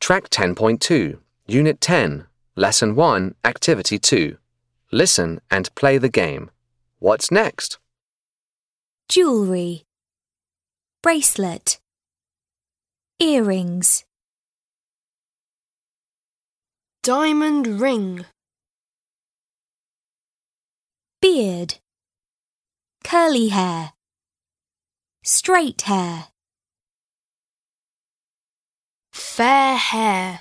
Track 10.2, Unit 10, Lesson 1, Activity 2. Listen and play the game. What's next? Jewelry, bracelet, earrings. Diamond ring. Beard, curly hair, straight hair. Fair hair.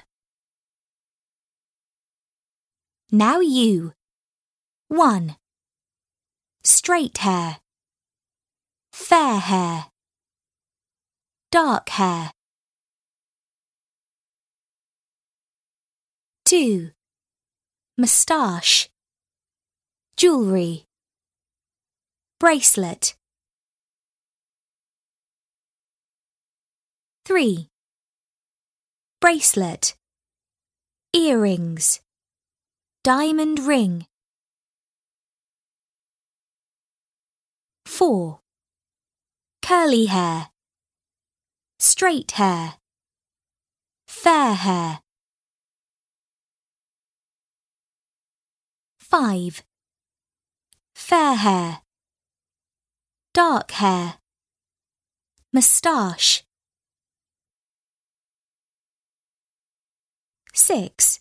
Now you. 1. Straight hair, fair hair, dark hair. 2. Moustache, jewelry, bracelet. 3. Bracelet, earrings, diamond ring. 4. Curly hair, straight hair, fair hair. 5. Fair hair, dark hair, moustache. 6.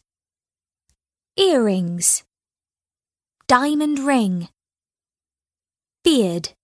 Earrings, diamond ring, beard.